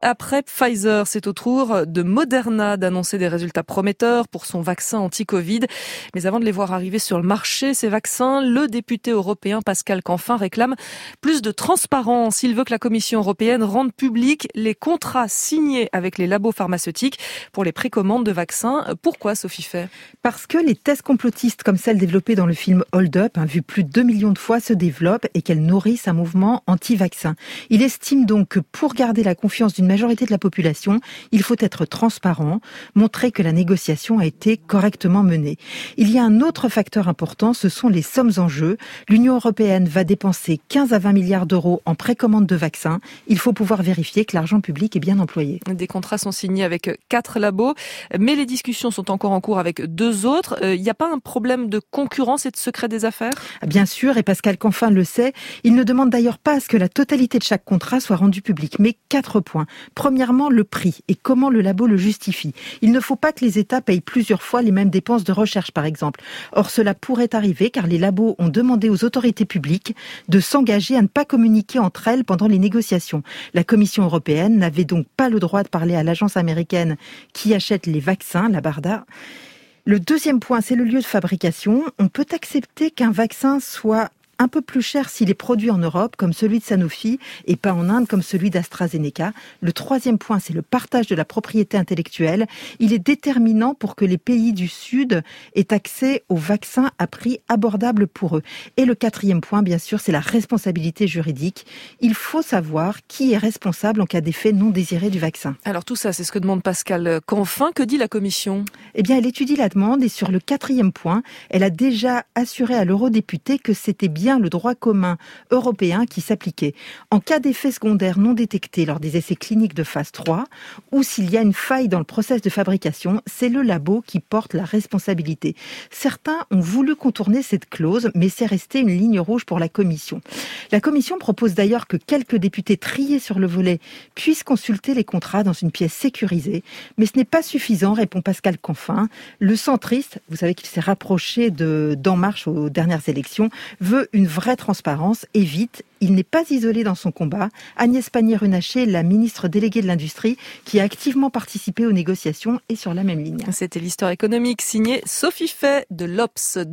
Après Pfizer, c'est au tour de Moderna d'annoncer des résultats prometteurs pour son vaccin anti-Covid. Mais avant de les voir arriver sur le marché, ces vaccins, le député européen Pascal Canfin réclame plus de transparence. Il veut que la Commission européenne rende publics les contrats signés avec les labos pharmaceutiques pour les précommandes de vaccins. Pourquoi, Sophie Fay ? Parce que les thèses complotistes comme celles développées dans le film Hold Up, vues plus de 2 millions de fois, se développent et qu'elles nourrissent un mouvement anti-vaccin. Il estime donc que pour garder la confiance d'une majorité de la population, il faut être transparent, montrer que la négociation a été correctement menée. Il y a un autre facteur important, ce sont les sommes en jeu. L'Union européenne va dépenser 15 à 20 milliards d'euros en précommande de vaccins. Il faut pouvoir vérifier que l'argent public est bien employé. Des contrats sont signés avec 4 labos, mais les discussions sont encore en cours avec 2 autres. Il n'y a pas un problème de concurrence et de secret des affaires ? Bien sûr, et Pascal Canfin le sait, il ne demande d'ailleurs pas à ce que la totalité de chaque contrat soit rendue publique, mais 4 points. Premièrement, le prix et comment le labo le justifie. Il ne faut pas que les États payent plusieurs fois les mêmes dépenses de recherche, par exemple. Or, cela pourrait arriver car les labos ont demandé aux autorités publiques de s'engager à ne pas communiquer entre elles pendant les négociations. La Commission européenne n'avait donc pas le droit de parler à l'agence américaine qui achète les vaccins, la BARDA. Le deuxième point, c'est le lieu de fabrication. On peut accepter qu'un vaccin soit un peu plus cher s'il est produit en Europe, comme celui de Sanofi, et pas en Inde, comme celui d'AstraZeneca. Le troisième point, c'est le partage de la propriété intellectuelle. Il est déterminant pour que les pays du Sud aient accès aux vaccins à prix abordable pour eux. Et le quatrième point, bien sûr, c'est la responsabilité juridique. Il faut savoir qui est responsable en cas d'effet non désiré du vaccin. Alors tout ça, c'est ce que demande Pascal Canfin. Que dit la Commission ? Eh bien, elle étudie la demande et sur le quatrième point, elle a déjà assuré à l'eurodéputé que c'était bien le droit commun européen qui s'appliquait. En cas d'effet secondaire non détecté lors des essais cliniques de phase 3 ou s'il y a une faille dans le process de fabrication, c'est le labo qui porte la responsabilité. Certains ont voulu contourner cette clause, mais c'est resté une ligne rouge pour la Commission. La Commission propose d'ailleurs que quelques députés triés sur le volet puissent consulter les contrats dans une pièce sécurisée, mais ce n'est pas suffisant, répond Pascal Canfin. Le centriste, vous savez qu'il s'est rapproché d'En Marche aux dernières élections, veut une vraie transparence et vite. Il n'est pas isolé dans son combat. Agnès Pannier-Runacher, la ministre déléguée de l'Industrie, qui a activement participé aux négociations, est sur la même ligne. C'était l'histoire économique signée Sophie Fay de l'Obs.